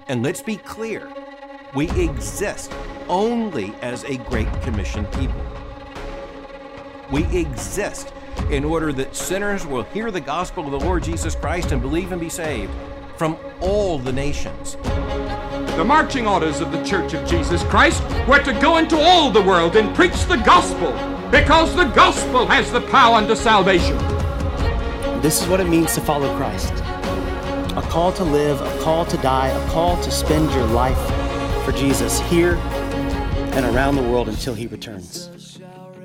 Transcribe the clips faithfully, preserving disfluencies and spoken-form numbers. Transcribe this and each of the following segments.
And let's be clear, we exist only as a Great Commission people. We exist in order that sinners will hear the gospel of the Lord Jesus Christ and believe and be saved from all the nations. The marching orders of the Church of Jesus Christ were to go into all the world and preach the gospel, because the gospel has the power unto salvation. This is what it means to follow Christ. A call to live, a call to die, a call to spend your life for Jesus here and around the world until he returns.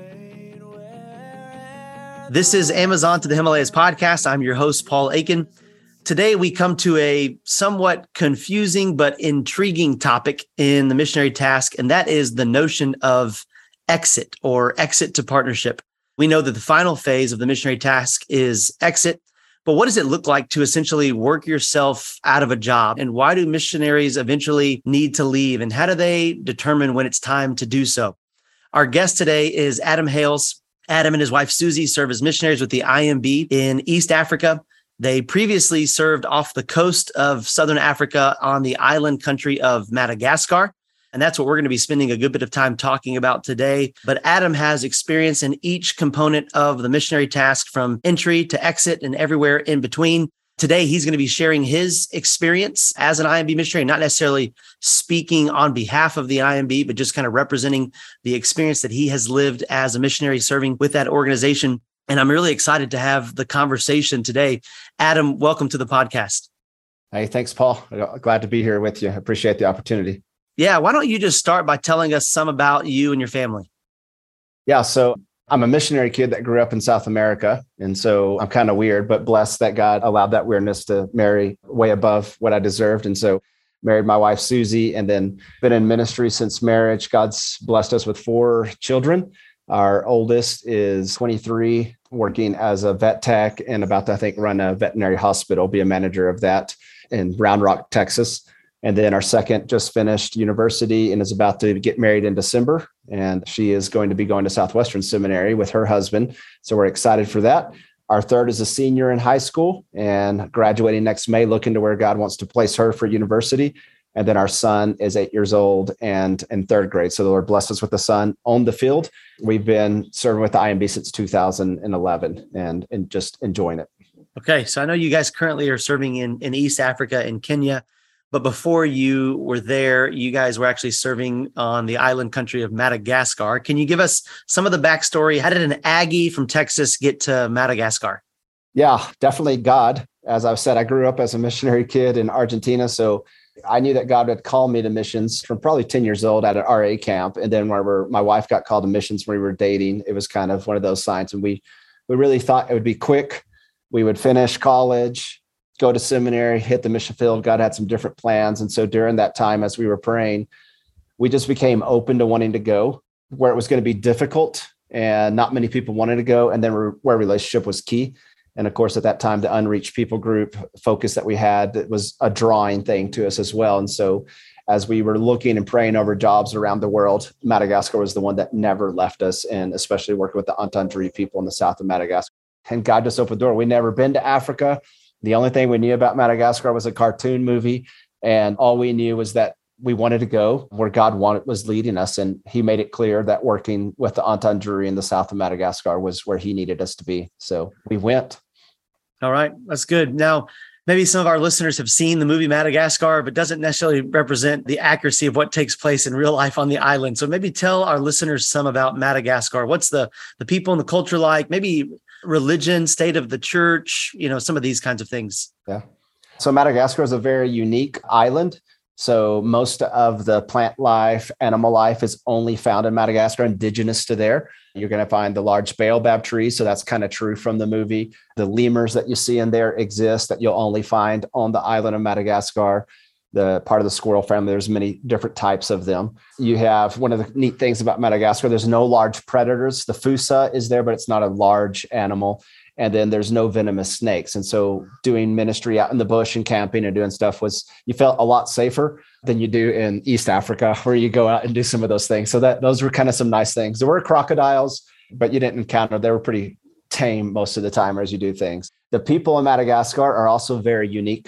This is Amazon to the Himalayas podcast. I'm your host, Paul Aiken. Today, we come to a somewhat confusing but intriguing topic in the missionary task, and that is the notion of exit or exit to partnership. We know that the final phase of the missionary task is exit, but what does it look like to essentially work yourself out of a job? And why do missionaries eventually need to leave? And how do they determine when it's time to do so? Our guest today is Adam Hales. Adam and his wife, Susie, serve as missionaries with the I M B in East Africa. They previously served off the coast of Southern Africa on the island country of Madagascar. And that's what we're going to be spending a good bit of time talking about today. But Adam has experience in each component of the missionary task, from entry to exit and everywhere in between. Today, he's going to be sharing his experience as an I M B missionary, not necessarily speaking on behalf of the I M B, but just kind of representing the experience that he has lived as a missionary serving with that organization. And I'm really excited to have the conversation today. Adam, welcome to the podcast. Hey, thanks, Paul. Glad to be here with you. I appreciate the opportunity. Yeah, why don't you just start by telling us some about you and your family? Yeah, so I'm a missionary kid that grew up in South America. And so I'm kind of weird, but blessed that God allowed that weirdness to marry way above what I deserved. And so married my wife, Susie, and then been in ministry since marriage. God's blessed us with four children. Our oldest is twenty-three, working as a vet tech and about to, I think, run a veterinary hospital, be a manager of that in Round Rock, Texas. And then our second just finished university and is about to get married in December. And she is going to be going to Southwestern Seminary with her husband. So we're excited for that. Our third is a senior in high school and graduating next May, looking to where God wants to place her for university. And then our son is eight years old and in third grade. So the Lord blessed us with a son on the field. We've been serving with the I M B since two thousand eleven and, and just enjoying it. Okay. So I know you guys currently are serving in, in East Africa in Kenya, but before you were there, you guys were actually serving on the island country of Madagascar. Can you give us some of the backstory? How did an Aggie from Texas get to Madagascar? Yeah, definitely God. As I've said, I grew up as a missionary kid in Argentina. So I knew that God had called me to missions from probably ten years old at an R A camp. And then whenever my wife got called to missions when we were dating, it was kind of one of those signs. And we, we really thought it would be quick. We would finish college, go to seminary, hit the mission field. God had some different plans. And so during that time, as we were praying, we just became open to wanting to go where it was going to be difficult and not many people wanted to go. And then where relationship was key. And of course, at that time, the unreached people group focus that we had, it was a drawing thing to us as well. And so as we were looking and praying over jobs around the world, Madagascar was the one that never left us, and especially working with the Antandri people in the south of Madagascar. And God just opened the door. We'd never been to Africa. The only thing we knew about Madagascar was a cartoon movie. And all we knew was that we wanted to go where God wanted was leading us. And he made it clear that working with the Antandri in the south of Madagascar was where he needed us to be. So we went. All right. That's good. Now, maybe some of our listeners have seen the movie Madagascar, but doesn't necessarily represent the accuracy of what takes place in real life on the island. So maybe tell our listeners some about Madagascar. What's the, the people and the culture like? Maybe religion, state of the church, you know, some of these kinds of things. Yeah. So Madagascar is a very unique island. So most of the plant life, animal life is only found in Madagascar, indigenous to there. You're going to find the large baobab trees. So that's kind of true from the movie. The lemurs that you see in there exist that you'll only find on the island of Madagascar. The part of the squirrel family, there's many different types of them. You have one of the neat things about Madagascar, there's no large predators. The fossa is there, but it's not a large animal. And then there's no venomous snakes. And so doing ministry out in the bush and camping and doing stuff was, you felt a lot safer than you do in East Africa, where you go out and do some of those things. So that those were kind of some nice things. There were crocodiles, but you didn't encounter, they were pretty tame most of the time as you do things. The people in Madagascar are also very unique.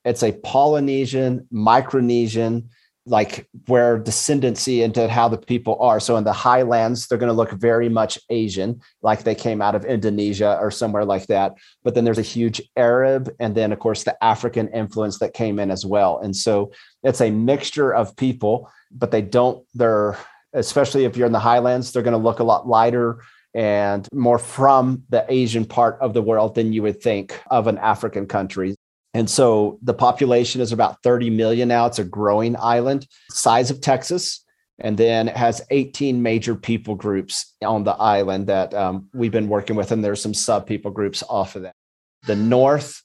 It's a Polynesian, Micronesian, like where descendancy into how the people are. So in the highlands, they're going to look very much Asian, like they came out of Indonesia or somewhere like that. But then there's a huge Arab, and then of course the African influence that came in as well. And so it's a mixture of people, but they don't, they're, especially if you're in the highlands, they're going to look a lot lighter and more from the Asian part of the world than you would think of an African country. And so the population is about thirty million now. It's a growing island, size of Texas. And then it has eighteen major people groups on the island that um, we've been working with. And there's some sub people groups off of that. The north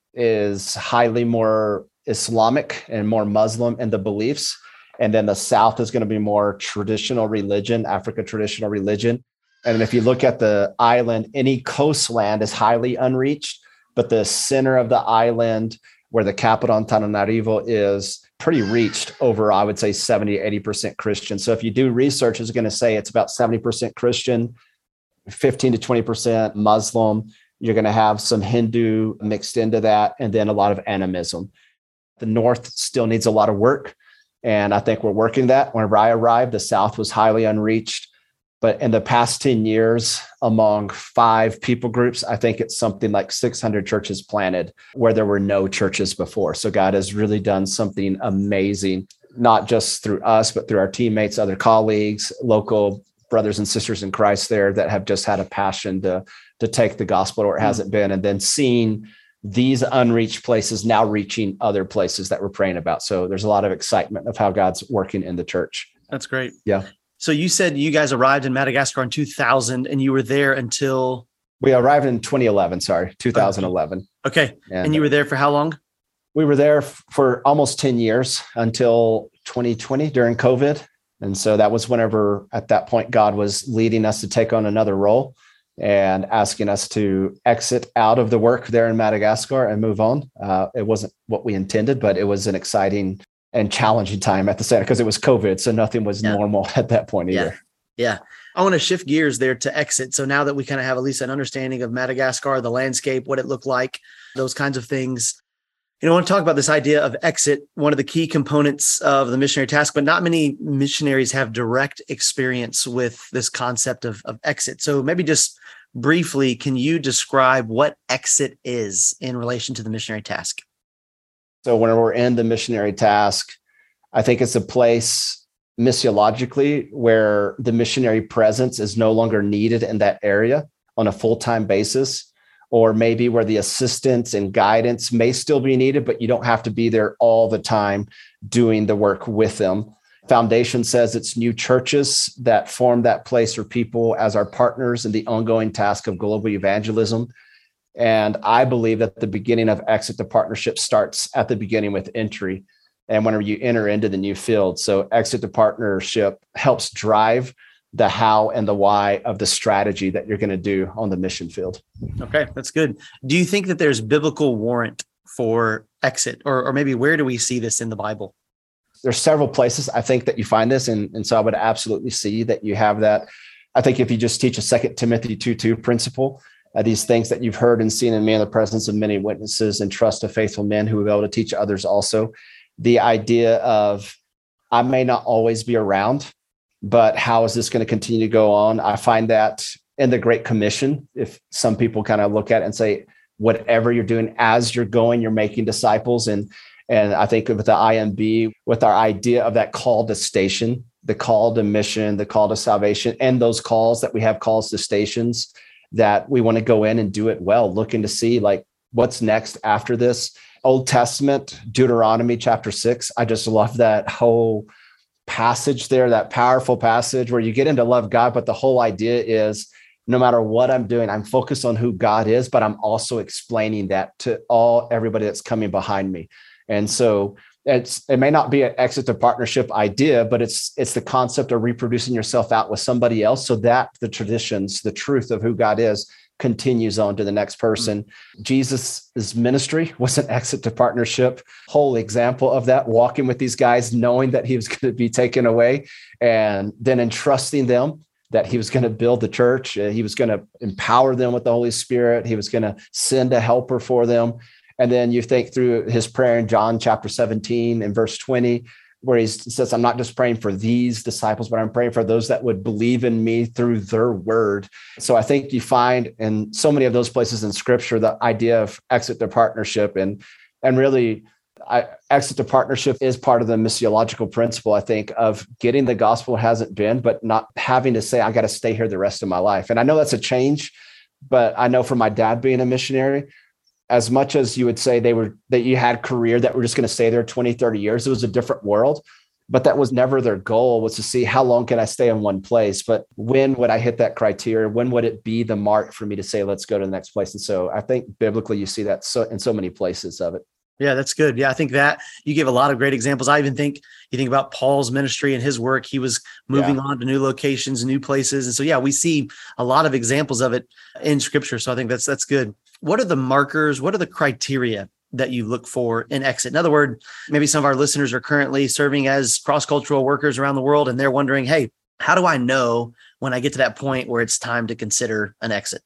is highly more Islamic and more Muslim in the beliefs. And then the south is going to be more traditional religion, Africa traditional religion. And if you look at the island, any coastland is highly unreached. But the center of the island where the capital Antananarivo is pretty reached over, I would say seventy, eighty percent Christian. So if you do research, it's going to say it's about seventy percent Christian, fifteen to twenty percent Muslim. You're going to have some Hindu mixed into that, and then a lot of animism. The North still needs a lot of work. And I think we're working that. Whenever I arrived, the South was highly unreached. But in the past ten years, among five people groups, I think it's something like six hundred churches planted where there were no churches before. So God has really done something amazing, not just through us, but through our teammates, other colleagues, local brothers and sisters in Christ there that have just had a passion to, to take the gospel where it mm-hmm. hasn't been. And then seeing these unreached places now reaching other places that we're praying about. So there's a lot of excitement of how God's working in the church. That's great. Yeah. So you said you guys arrived in Madagascar in two thousand and you were there until? We arrived in twenty eleven, sorry, two thousand eleven. Okay. And, and you were there for how long? We were there f- for almost ten years until twenty twenty during COVID. And so that was whenever at that point, God was leading us to take on another role and asking us to exit out of the work there in Madagascar and move on. Uh, it wasn't what we intended, but it was an exciting and challenging time at the center because it was COVID. So nothing was yeah. normal at that point either. Yeah. yeah. I want to shift gears there to exit. So now that we kind of have at least an understanding of Madagascar, the landscape, what it looked like, those kinds of things, you know, I want to talk about this idea of exit, one of the key components of the missionary task, but not many missionaries have direct experience with this concept of, of exit. So maybe just briefly, can you describe what exit is in relation to the missionary task? So when we're in the missionary task, I think it's a place missiologically where the missionary presence is no longer needed in that area on a full-time basis, or maybe where the assistance and guidance may still be needed, but you don't have to be there all the time doing the work with them. Foundation says it's new churches that form that place for people as our partners in the ongoing task of global evangelism. And I believe that the beginning of exit to partnership starts at the beginning with entry and whenever you enter into the new field. So exit to partnership helps drive the how and the why of the strategy that you're going to do on the mission field. Okay, that's good. Do you think that there's biblical warrant for exit, or, or maybe where do we see this in the Bible? There's several places I think that you find this. And, and so I would absolutely see that you have that. I think if you just teach a Second Timothy two two principle, Uh, these things that you've heard and seen in me in the presence of many witnesses and trust of faithful men who will be able to teach others also. The idea of, I may not always be around, but how is this going to continue to go on? I find that in the Great Commission, if some people kind of look at it and say, whatever you're doing as you're going, you're making disciples. And, and I think with the I M B, with our idea of that call to station, the call to mission, the call to salvation, and those calls that we have calls to stations, that we want to go in and do it well, looking to see like what's next after this. Old Testament, Deuteronomy chapter six. I just love that whole passage there, that powerful passage where you get into love God, but the whole idea is no matter what I'm doing, I'm focused on who God is, but I'm also explaining that to all everybody that's coming behind me. And so it's it may not be an exit to partnership idea, but it's it's the concept of reproducing yourself out with somebody else so that the traditions, the truth of who God is, continues on to the next person. Mm-hmm. Jesus' ministry was an exit to partnership. Whole example of that, walking with these guys, knowing that he was going to be taken away, and then entrusting them that he was going to build the church. Uh, he was going to empower them with the Holy Spirit. He was going to send a helper for them. And then you think through his prayer in John chapter seventeen and verse twenty, where he says, I'm not just praying for these disciples, but I'm praying for those that would believe in me through their word. So I think you find in so many of those places in scripture, the idea of exit to partnership, and, and really I, exit to partnership is part of the missiological principle, I think, of getting the gospel hasn't been, but not having to say, I got to stay here the rest of my life. And I know that's a change, but I know from my dad being a missionary, as much as you would say they were, that you had career that were just going to stay there twenty, thirty years, it was a different world, but that was never their goal, was to see how long can I stay in one place? But when would I hit that criteria? When would it be the mark for me to say, let's go to the next place? And so I think biblically you see that so in so many places of it. Yeah, that's good. Yeah, I think that you gave a lot of great examples. I even think you think about Paul's ministry and his work. He was moving yeah. on to new locations, new places. And so, yeah, we see a lot of examples of it in scripture. So I think that's that's good. What are the markers? What are the criteria that you look for in exit? In other words, maybe some of our listeners are currently serving as cross-cultural workers around the world, and they're wondering, hey, how do I know when I get to that point where it's time to consider an exit?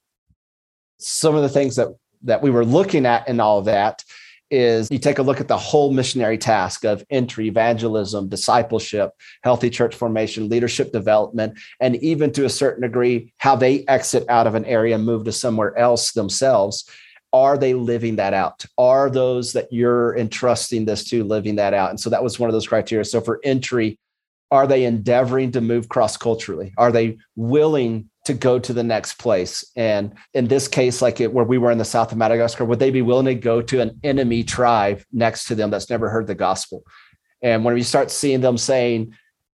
Some of the things that that we were looking at in all of that is you take a look at the whole missionary task of entry, evangelism, discipleship, healthy church formation, leadership development, and even to a certain degree, how they exit out of an area and move to somewhere else themselves. Are they living that out? Are those that you're entrusting this to living that out? And so that was one of those criteria. So for entry, are they endeavoring to move cross-culturally? Are they willing to go to the next place? And in this case, like it, where we were in the south of Madagascar, would they be willing to go to an enemy tribe next to them that's never heard the gospel? And when we start seeing them saying,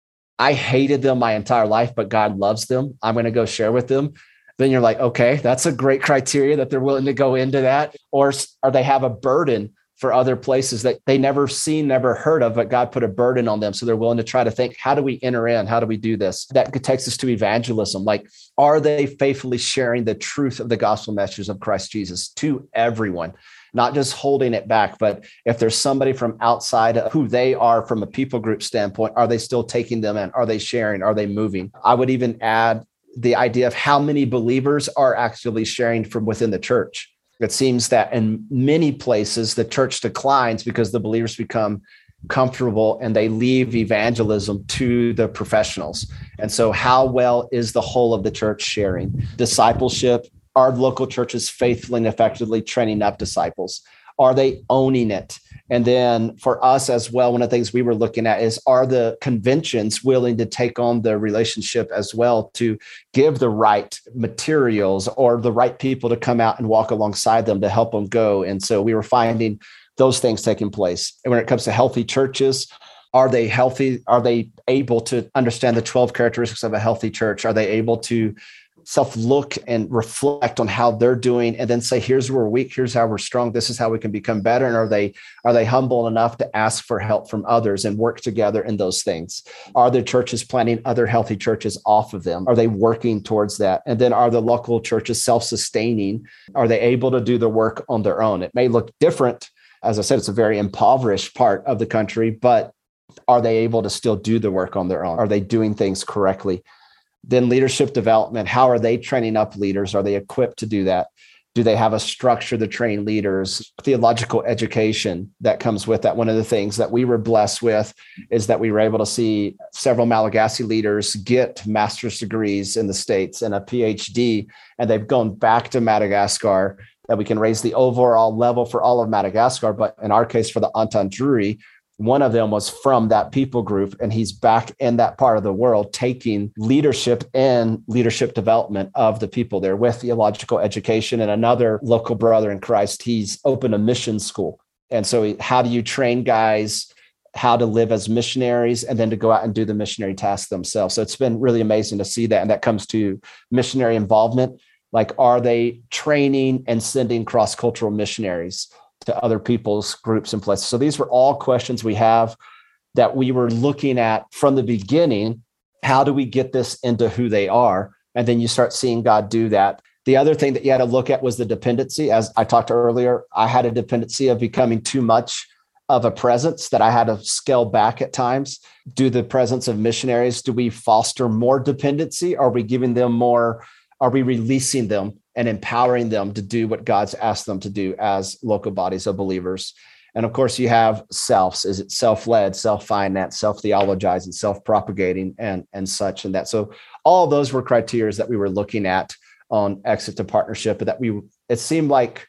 I hated them my entire life, but God loves them, I'm going to go share with them, then you're like, okay, that's a great criteria that they're willing to go into that. Or, or they have a burden for other places that they never seen, never heard of, but God put a burden on them. So they're willing to try to think, how do we enter in? How do we do this? That takes us to evangelism. Like, are they faithfully sharing the truth of the gospel messages of Christ Jesus to everyone? Not just holding it back, but if there's somebody from outside of who they are from a people group standpoint, are they still taking them in? Are they sharing? Are they moving? I would even add the idea of how many believers are actually sharing from within the church. It seems that in many places, the church declines because the believers become comfortable and they leave evangelism to the professionals. And so how well is the whole of the church sharing? Discipleship, are local churches faithfully and effectively training up disciples? Are they owning it? And then for us as well, one of the things we were looking at is, are the conventions willing to take on the relationship as well to give the right materials or the right people to come out and walk alongside them to help them go? And so we were finding those things taking place. And when it comes to healthy churches, are they healthy? Are they able to understand the twelve characteristics of a healthy church? Are they able to self-look and reflect on how they're doing and then say, here's where we're weak, here's how we're strong, this is how we can become better? And are they are they humble enough to ask for help from others and work together in those things? Are the churches planting other healthy churches off of them? Are they working towards that? And then are the local churches self-sustaining? Are they able to do the work on their own? It may look different. As I said, it's a very impoverished part of the country, but are they able to still do the work on their own? Are they doing things correctly? Then leadership development, how are they training up leaders? Are they equipped to do that? Do they have a structure to train leaders? Theological education that comes with that. One of the things that we were blessed with is that we were able to see several Malagasy leaders get master's degrees in the States and a P H D, and they've gone back to Madagascar, that we can raise the overall level for all of Madagascar. But in our case, for the Antandrouri, one of them was from that people group, and he's back in that part of the world taking leadership and leadership development of the people there with theological education. And another local brother in Christ, he's opened a mission school. And so how do you train guys how to live as missionaries and then to go out and do the missionary tasks themselves? So it's been really amazing to see that. And that comes to missionary involvement. Like, are they training and sending cross-cultural missionaries to other people's groups and places? So these were all questions we have that we were looking at from the beginning. How do we get this into who they are? And then you start seeing God do that. The other thing that you had to look at was the dependency. As I talked earlier, I had a dependency of becoming too much of a presence that I had to scale back at times. Do the presence of missionaries, do we foster more dependency? Are we giving them more? Are we releasing them and empowering them to do what God's asked them to do as local bodies of believers. And of course, you have selves. Is it self-led, self-financed, self-theologizing, self-propagating, and, and such and that. So all of those were criteria that we were looking at on exit to partnership, but that we, it seemed like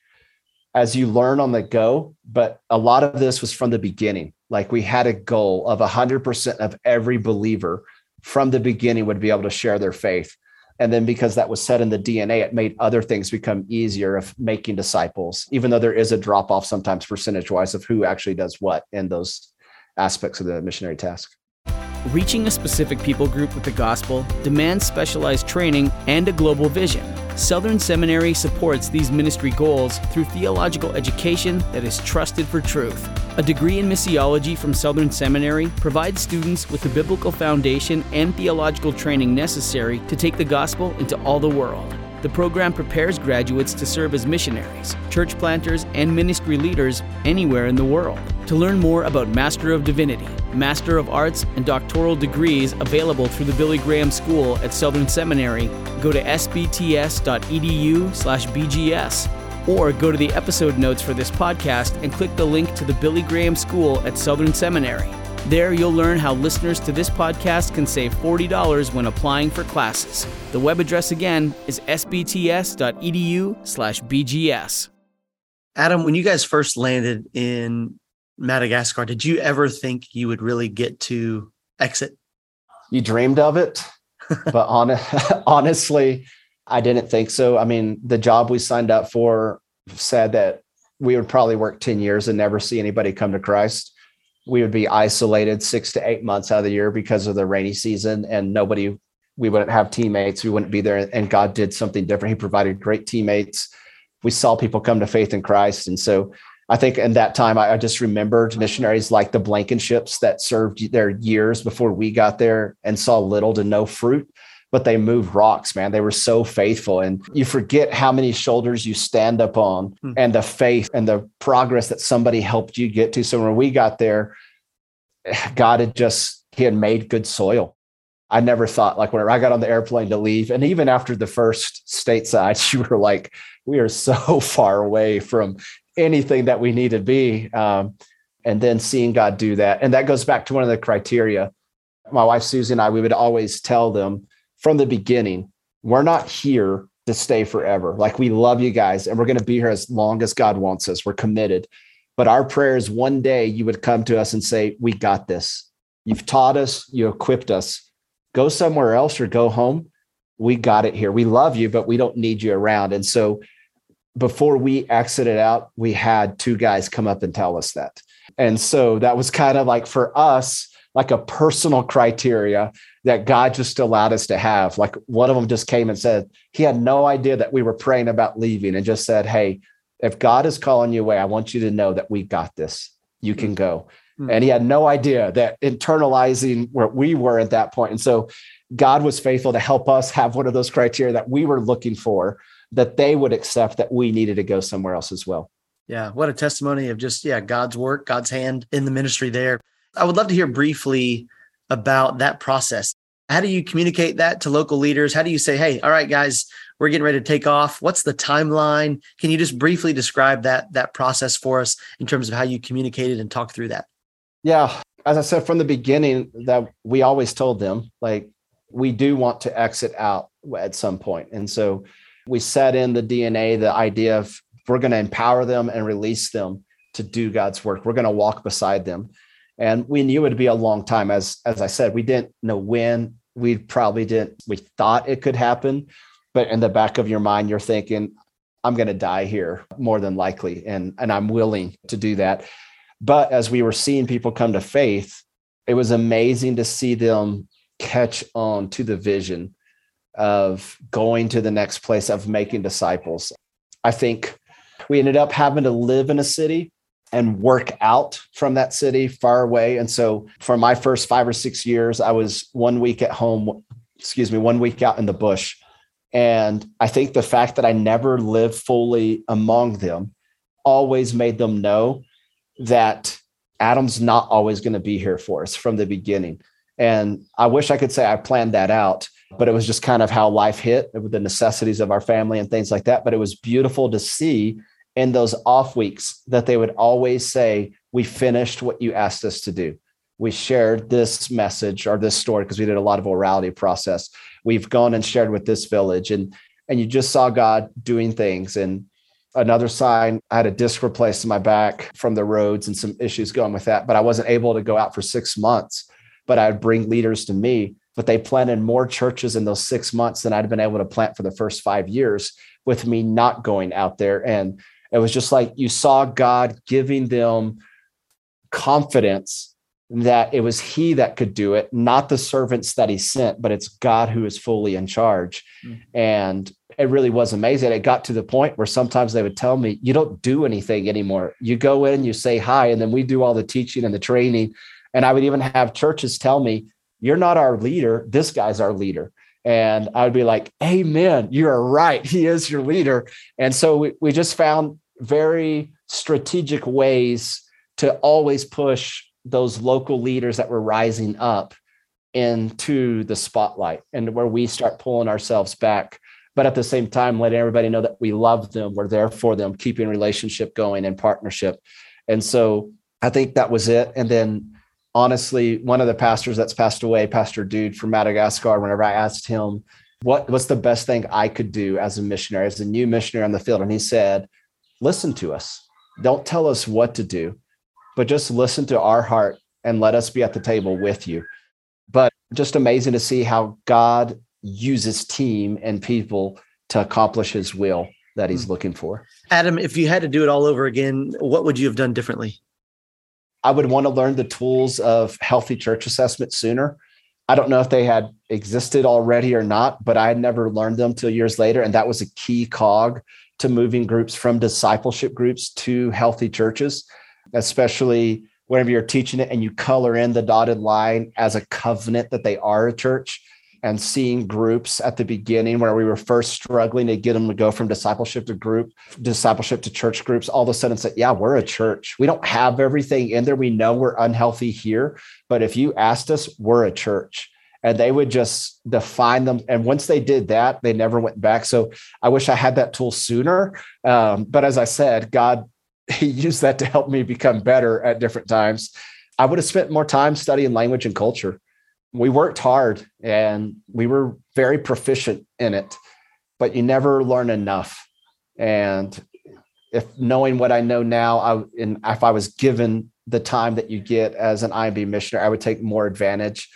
as you learn on the go, but a lot of this was from the beginning. Like we had a goal of one hundred percent of every believer from the beginning would be able to share their faith. And then because that was set in the D N A, it made other things become easier of making disciples, even though there is a drop off sometimes percentage wise of who actually does what in those aspects of the missionary task. Reaching a specific people group with the gospel demands specialized training and a global vision. Southern Seminary supports these ministry goals through theological education that is trusted for truth. A degree in missiology from Southern Seminary provides students with the biblical foundation and theological training necessary to take the gospel into all the world. The program prepares graduates to serve as missionaries, church planters, and ministry leaders anywhere in the world. To learn more about Master of Divinity, Master of Arts, and doctoral degrees available through the Billy Graham School at Southern Seminary, go to s b t s dot e d u slash b g s or go to the episode notes for this podcast and click the link to the Billy Graham School at Southern Seminary. There you'll learn how listeners to this podcast can save forty dollars when applying for classes. The web address again is s b t s dot e d u slash b g s. Adam, when you guys first landed in Madagascar, did you ever think you would really get to exit? You dreamed of it, but on, honestly, I didn't think so. I mean, the job we signed up for said that we would probably work ten years and never see anybody come to Christ. We would be isolated six to eight months out of the year because of the rainy season, and nobody, we wouldn't have teammates. We wouldn't be there. And God did something different. He provided great teammates. We saw people come to faith in Christ. And so I think in that time, I just remembered missionaries like the Blankenships that served their years before we got there and saw little to no fruit, but they moved rocks, man. They were so faithful. And you forget how many shoulders you stand up on mm. and the faith and the progress that somebody helped you get to. So when we got there, God had just, he had made good soil. I never thought, like, whenever I got on the airplane to leave, and even after the first stateside, you were like, we are so far away from anything that we need to be. Um, and then seeing God do that. And that goes back to one of the criteria. My wife, Susie, and I, we would always tell them from the beginning, we're not here to stay forever. Like, we love you guys, and we're going to be here as long as God wants us. We're committed. But our prayer is one day you would come to us and say, we got this. You've taught us, you equipped us. Go somewhere else or go home. We got it here. We love you, but we don't need you around. And so before we exited out, we had two guys come up and tell us that. And so that was kind of like, for us, like a personal criteria that God just allowed us to have. Like, one of them just came and said, he had no idea that we were praying about leaving, and just said, hey, if God is calling you away, I want you to know that we got this. You can go. Mm-hmm. And he had no idea that internalizing where we were at that point. And so God was faithful to help us have one of those criteria that we were looking for, that they would accept that we needed to go somewhere else as well. Yeah. What a testimony of just, yeah, God's work, God's hand in the ministry there. I would love to hear briefly about that process. How do you communicate that to local leaders? How do you say, hey, all right, guys, we're getting ready to take off. What's the timeline? Can you just briefly describe that, that process for us in terms of how you communicated and talked through that? Yeah. As I said from the beginning, that we always told them, like, we do want to exit out at some point. And so we set in the D N A, the idea of we're going to empower them and release them to do God's work. We're going to walk beside them. And we knew it would be a long time. As, as I said, we didn't know when. We probably didn't, we thought it could happen, but in the back of your mind, you're thinking, I'm going to die here more than likely. And, and I'm willing to do that. But as we were seeing people come to faith, it was amazing to see them catch on to the vision of going to the next place, of making disciples. I think we ended up having to live in a city and work out from that city far away. And so for my first five or six years, I was one week at home, excuse me, one week out in the bush. And I think the fact that I never lived fully among them always made them know that Adam's not always going to be here for us from the beginning. And I wish I could say I planned that out, but it was just kind of how life hit with the necessities of our family and things like that. But it was beautiful to see in those off weeks that they would always say, we finished what you asked us to do. We shared this message or this story because we did a lot of orality process. We've gone and shared with this village, and, and you just saw God doing things. And another sign, I had a disc replaced in my back from the roads and some issues going with that, but I wasn't able to go out for six months, but I'd bring leaders to me, but they planted more churches in those six months than I'd been able to plant for the first five years with me not going out there. And it was just like you saw God giving them confidence that it was he that could do it, not the servants that he sent, but it's God who is fully in charge. Mm-hmm. And it really was amazing. It got to the point where sometimes they would tell me, you don't do anything anymore. You go in, you say hi, and then we do all the teaching and the training. And I would even have churches tell me, you're not our leader. This guy's our leader. And I would be like, amen, you're right. He is your leader. And so we, we just found very strategic ways to always push those local leaders that were rising up into the spotlight and where we start pulling ourselves back. But at the same time, letting everybody know that we love them, we're there for them, keeping relationship going and partnership. And so I think that was it. And then honestly, one of the pastors that's passed away, Pastor Dude from Madagascar, whenever I asked him, what what's the best thing I could do as a missionary, as a new missionary on the field? And he said, listen to us. Don't tell us what to do, but just listen to our heart and let us be at the table with you. But just amazing to see how God uses team and people to accomplish his will that he's looking for. Adam, if you had to do it all over again, what would you have done differently? I would want to learn the tools of healthy church assessment sooner. I don't know if they had existed already or not, but I had never learned them till years later. And that was a key cog to moving groups from discipleship groups to healthy churches, especially whenever you're teaching it and you color in the dotted line as a covenant that they are a church. And seeing groups at the beginning where we were first struggling to get them to go from discipleship to group, discipleship to church groups, all of a sudden say, yeah, we're a church. We don't have everything in there. We know we're unhealthy here, but if you asked us, we're a church. And they would just define them. And once they did that, they never went back. So I wish I had that tool sooner. Um, but as I said, God, he used that to help me become better at different times. I would have spent more time studying language and culture. We worked hard and we were very proficient in it, but you never learn enough. And if knowing what I know now, I, and if I was given the time that you get as an I M B missionary, I would take more advantage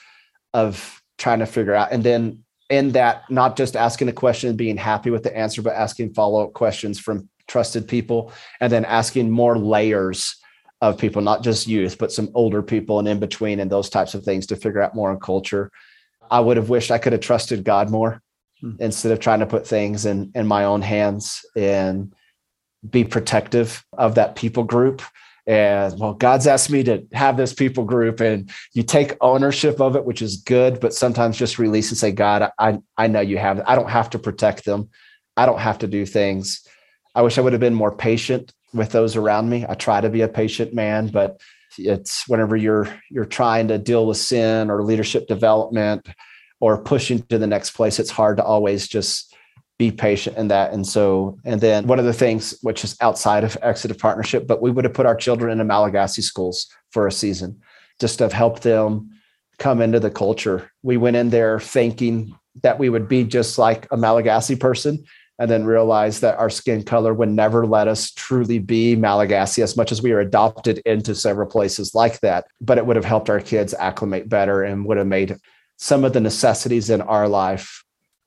of trying to figure out. And then in that, not just asking a question and being happy with the answer, but asking follow-up questions from trusted people, and then asking more layers of people, not just youth, but some older people and in between and those types of things to figure out more on culture. I would have wished I could have trusted God more hmm. instead of trying to put things in, in my own hands and be protective of that people group. And well, God's asked me to have this people group, and you take ownership of it, which is good, but sometimes just release and say, God, I, I know you have, I don't have to protect them. I don't have to do things. I wish I would have been more patient with those around me. I try to be a patient man, but it's whenever you're you're trying to deal with sin or leadership development or pushing to the next place, it's hard to always just be patient in that. And so, and then one of the things which is outside of Exodus Partnership, but we would have put our children into Malagasy schools for a season just to help them come into the culture. We went in there thinking that we would be just like a Malagasy person, and then realized that our skin color would never let us truly be Malagasy as much as we were adopted into several places like that. But it would have helped our kids acclimate better and would have made some of the necessities in our life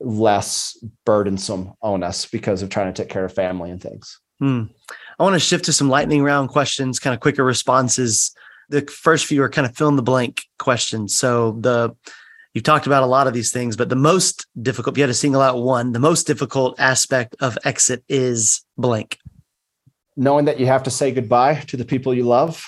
less burdensome on us because of trying to take care of family and things. Hmm. I want to shift to some lightning round questions, kind of quicker responses. The first few are kind of fill in the blank questions. So the You've talked about a lot of these things, but the most difficult, if you had to single out one, the most difficult aspect of exit is blank. Knowing that you have to say goodbye to the people you love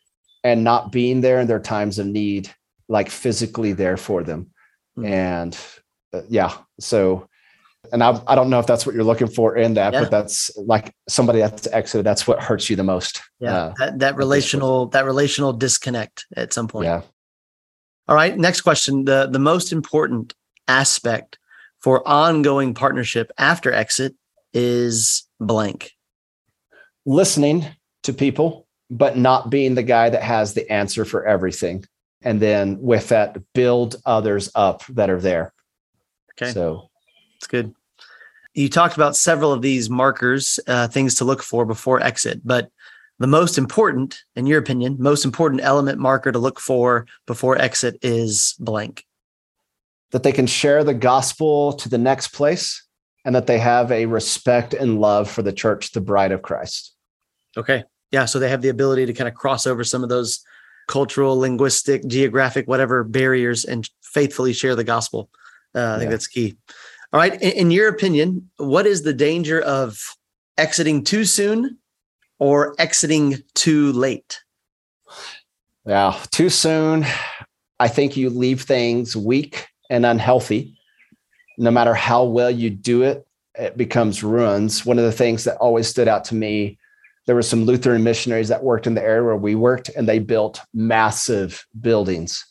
and not being there in their times of need, like physically there for them. Mm-hmm. And uh, yeah, so, and I, I don't know if that's what you're looking for in that, yeah. but that's like somebody that's exited, that's what hurts you the most. Yeah, uh, that, that relational, that relational disconnect at some point. Yeah. All right. Next question. The, the most important aspect for ongoing partnership after exit is blank. Listening to people, but not being the guy that has the answer for everything. And then with that, build others up that are there. Okay. So it's good. You talked about several of these markers, uh, things to look for before exit, but the most important, in your opinion, most important element marker to look for before exit is blank. That they can share the gospel to the next place and that they have a respect and love for the church, the bride of Christ. Okay. Yeah. So they have the ability to kind of cross over some of those cultural, linguistic, geographic, whatever barriers and faithfully share the gospel. Uh, I think yeah. that's key. All right. In, in your opinion, what is the danger of exiting too soon or exiting too late? Yeah, too soon. I think you leave things weak and unhealthy. No matter how well you do it, it becomes ruins. One of the things that always stood out to me, there were some Lutheran missionaries that worked in the area where we worked, and they built massive buildings.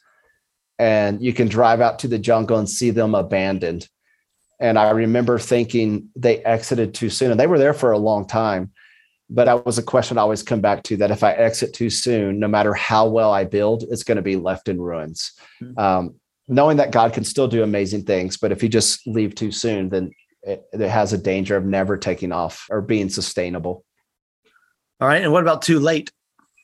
And you can drive out to the jungle and see them abandoned. And I remember thinking they exited too soon, and they were there for a long time. But that was a question I always come back to, that if I exit too soon, no matter how well I build, it's going to be left in ruins. Mm-hmm. Um, knowing that God can still do amazing things, but if you just leave too soon, then it, it has a danger of never taking off or being sustainable. All right. And what about too late?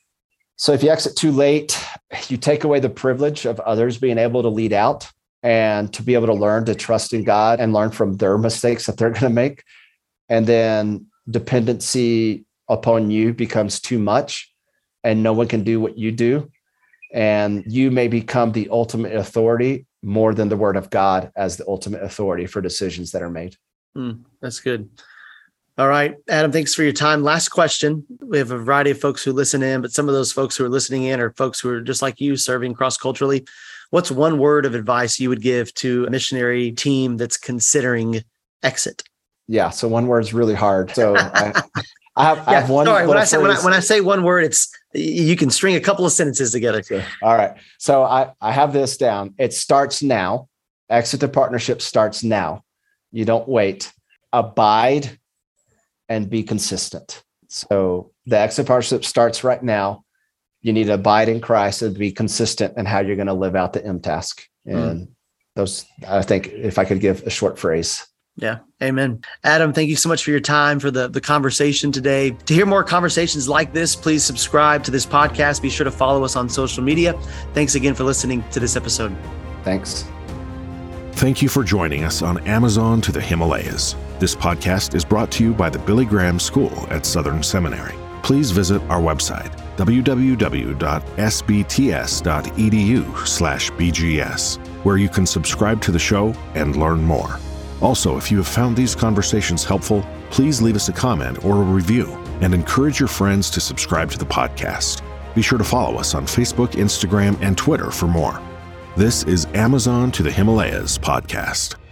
So if you exit too late, you take away the privilege of others being able to lead out and to be able to learn to trust in God and learn from their mistakes that they're going to make. And then dependency upon you becomes too much, and no one can do what you do. And you may become the ultimate authority more than the word of God as the ultimate authority for decisions that are made. Mm, that's good. All right, Adam, thanks for your time. Last question. We have a variety of folks who listen in, but some of those folks who are listening in are folks who are just like you, serving cross-culturally. What's one word of advice you would give to a missionary team that's considering exit? Yeah, so one word is really hard. So I, I, have, yeah, I have one. Sorry, when I say when I, when I say one word, it's you can string a couple of sentences together. So, all right. So I, I have this down. It starts now. Exit the partnership starts now. You don't wait. Abide and be consistent. So the exit partnership starts right now. You need to abide in Christ and be consistent in how you're going to live out the M task. And mm. those, I think, if I could give a short phrase. Yeah. Amen. Adam, thank you so much for your time, for the, the conversation today. To hear more conversations like this, please subscribe to this podcast. Be sure to follow us on social media. Thanks again for listening to this episode. Thanks. Thank you for joining us on Amazon to the Himalayas. This podcast is brought to you by the Billy Graham School at Southern Seminary. Please visit our website, w w w dot s b t s dot e d u slash b g s, where you can subscribe to the show and learn more. Also, if you have found these conversations helpful, please leave us a comment or a review and encourage your friends to subscribe to the podcast. Be sure to follow us on Facebook, Instagram, and Twitter for more. This is Amazon to the Himalayas podcast.